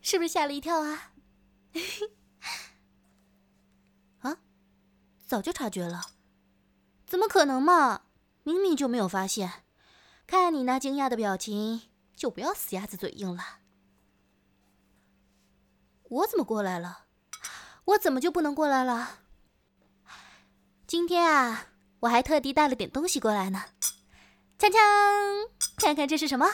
是不是吓了一跳啊？啊，早就察觉了，怎么可能嘛？明明就没有发现。看你那惊讶的表情，就不要死鸭子嘴硬了。我怎么过来了？我怎么就不能过来了？今天啊，我还特地带了点东西过来呢。锵锵，看看这是什么？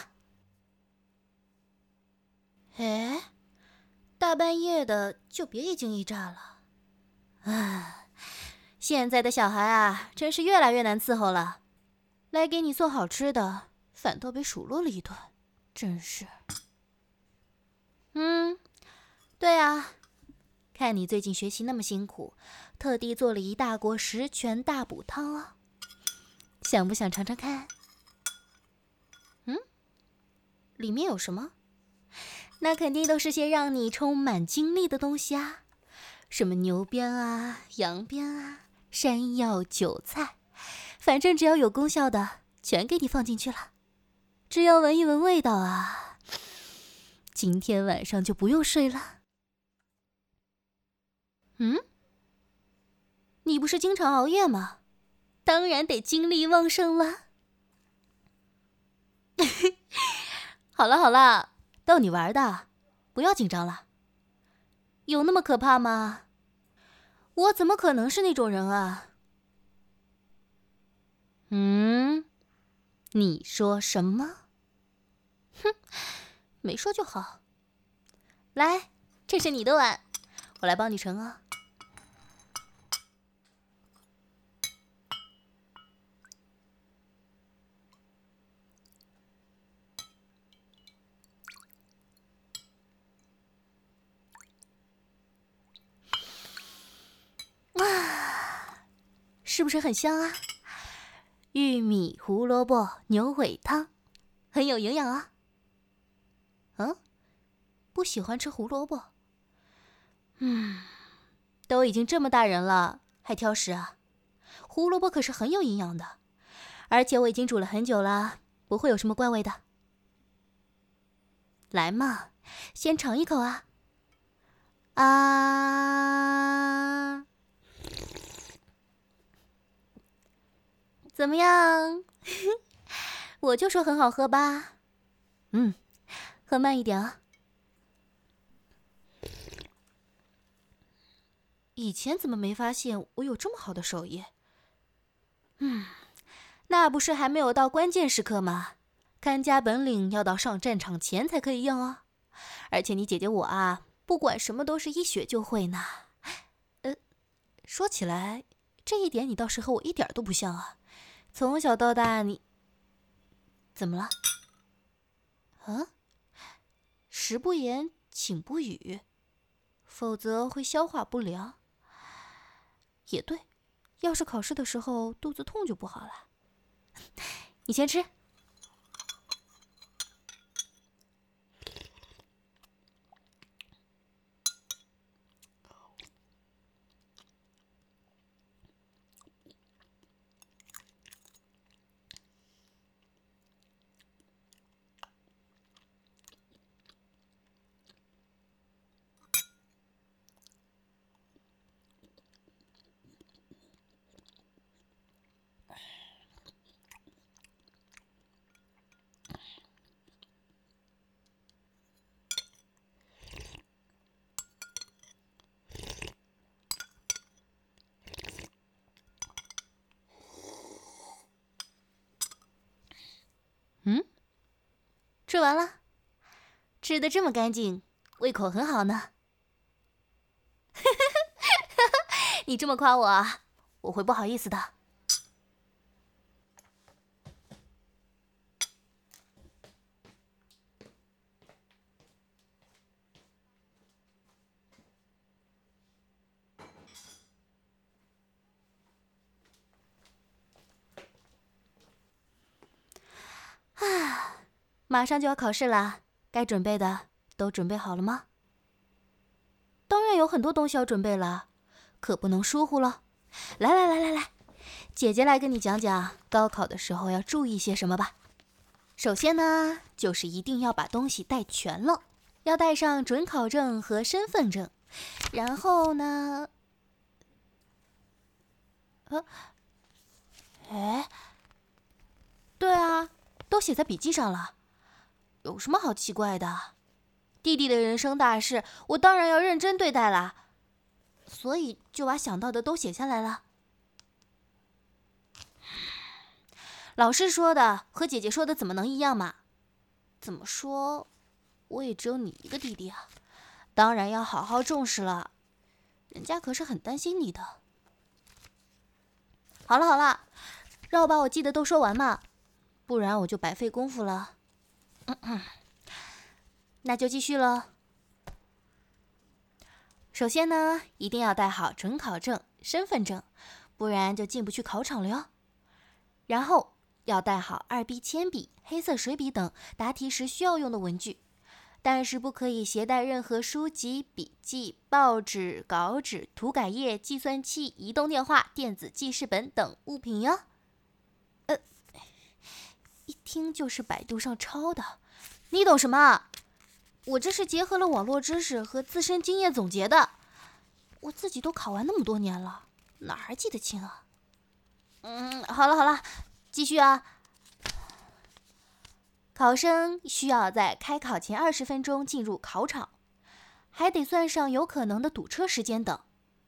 哎，大半夜的就别一惊一乍了。唉，现在的小孩啊，真是越来越难伺候了。来给你送好吃的，反倒被数落了一顿，真是。对啊，看你最近学习那么辛苦，特地做了一大锅十全大补汤哦，想不想尝尝看？里面有什么？那肯定都是些让你充满精力的东西啊，什么牛鞭啊、羊鞭啊、山药、韭菜，反正只要有功效的，全给你放进去了。只要闻一闻味道啊，今天晚上就不用睡了。你不是经常熬夜吗？当然得精力旺盛了。好了好了，逗你玩的，不要紧张了。有那么可怕吗？我怎么可能是那种人啊？你说什么？哼，没说就好。来，这是你的碗，我来帮你盛啊。是不是很香啊？玉米胡萝卜牛尾汤，很有营养啊。不喜欢吃胡萝卜？都已经这么大人了，还挑食啊？胡萝卜可是很有营养的，而且我已经煮了很久了，不会有什么怪味的。来嘛，先尝一口啊！啊，怎么样？我就说很好喝吧。喝慢一点啊。以前怎么没发现我有这么好的手艺？那不是还没有到关键时刻吗？看家本领要到上战场前才可以用哦。而且你姐姐我啊，不管什么都是一学就会呢。说起来，这一点你倒是和我一点都不像啊。从小到大你怎么了？食不言，寝不语，否则会消化不良。也对，要是考试的时候肚子痛就不好了。你先吃。吃完了，吃得这么干净，胃口很好呢。你这么夸我啊，我会不好意思的。马上就要考试了，该准备的都准备好了吗？当然有很多东西要准备了，可不能疏忽了。来，姐姐来跟你讲讲高考的时候要注意些什么吧。首先呢，就是一定要把东西带全了。 要带上准考证和身份证。然后呢？对啊，都写在笔记上了，有什么好奇怪的？弟弟的人生大事，我当然要认真对待啦，所以就把想到的都写下来了。老师说的和姐姐说的怎么能一样嘛？怎么说，我也只有你一个弟弟啊，当然要好好重视了，人家可是很担心你的。好了好了，让我把我记得都说完嘛，不然我就白费功夫了。那就继续了。首先呢，一定要带好准考证、身份证，不然就进不去考场了哟。然后要带好2B 铅笔、黑色水笔等答题时需要用的文具，但是不可以携带任何书籍、笔记、报纸、稿纸、涂改液、计算器、移动电话、电子记事本等物品哟。一听就是百度上抄的，你懂什么？我这是结合了网络知识和自身经验总结的，我自己都考完那么多年了，哪还记得清啊？好了，继续啊。考生需要在开考前20分钟进入考场，还得算上有可能的堵车时间等。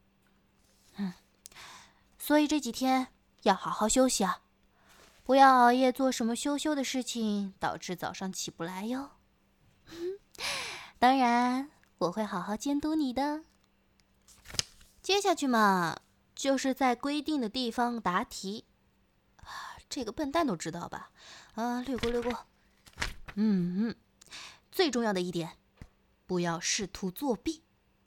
所以这几天要好好休息啊，不要熬夜做什么羞的事情，导致早上起不来哟。当然，我会好好监督你的。接下去嘛，就是在规定的地方答题。这个笨蛋都知道吧？略过。最重要的一点，不要试图作弊。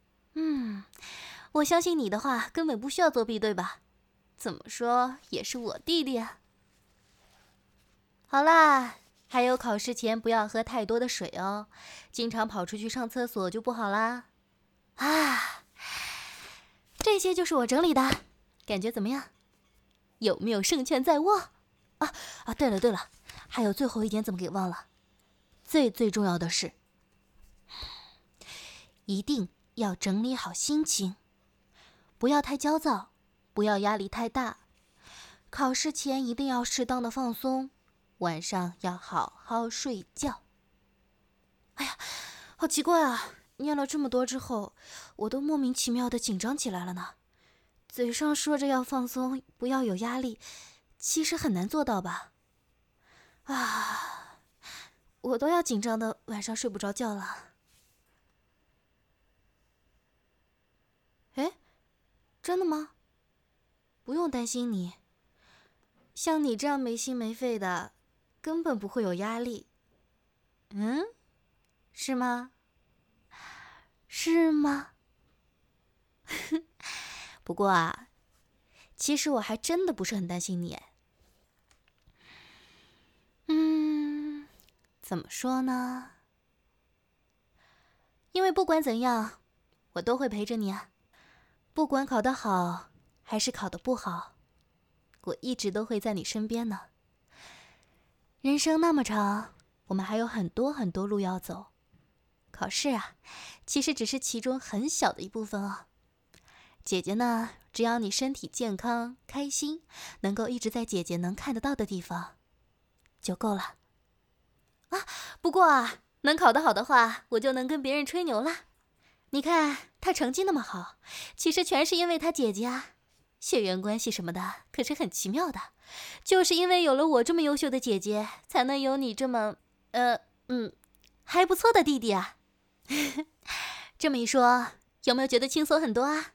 我相信你的话，根本不需要作弊，对吧？怎么说也是我弟弟啊。好啦，还有考试前不要喝太多的水哦，经常跑出去上厕所就不好啦。这些就是我整理的，感觉怎么样？有没有胜券在握？对了，还有最后一点怎么给忘了？最重要的是，一定要整理好心情，不要太焦躁，不要压力太大。考试前一定要适当的放松，晚上要好好睡觉。好奇怪啊！念了这么多之后，我都莫名其妙的紧张起来了呢。嘴上说着要放松，不要有压力，其实很难做到吧？我都要紧张的晚上睡不着觉了。真的吗？不用担心你，像你这样没心没肺的，根本不会有压力。是吗？是吗？不过啊，其实我还真的不是很担心你。怎么说呢？因为不管怎样，我都会陪着你啊。不管考得好还是考得不好，我一直都会在你身边呢。人生那么长，我们还有很多路要走。考试啊，其实只是其中很小的一部分哦。姐姐呢，只要你身体健康、开心，能够一直在姐姐能看得到的地方，就够了。不过啊，能考得好的话，我就能跟别人吹牛了。你看他成绩那么好，其实全是因为他姐姐啊。血缘关系什么的可是很奇妙的，就是因为有了我这么优秀的姐姐，才能有你这么还不错的弟弟啊。这么一说，有没有觉得轻松很多啊？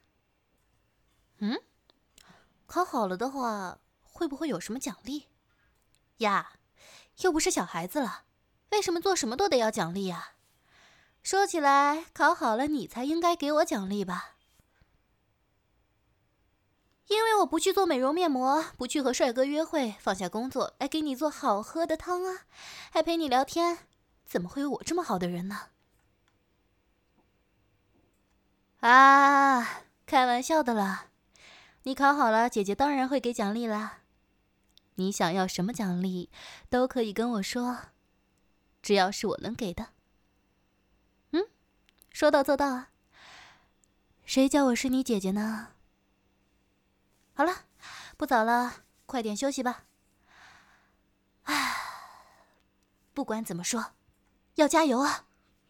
考好了的话，会不会有什么奖励呀？又不是小孩子了，为什么做什么都得要奖励呀？说起来，考好了你才应该给我奖励吧？因为我不去做美容面膜，不去和帅哥约会，放下工作来给你做好喝的汤啊，还陪你聊天，怎么会有我这么好的人呢？开玩笑的啦，你考好了，姐姐当然会给奖励啦。你想要什么奖励，都可以跟我说，只要是我能给的。 说到做到啊。谁叫我是你姐姐呢？好了，不早了，快点休息吧。唉，不管怎么说，要加油啊！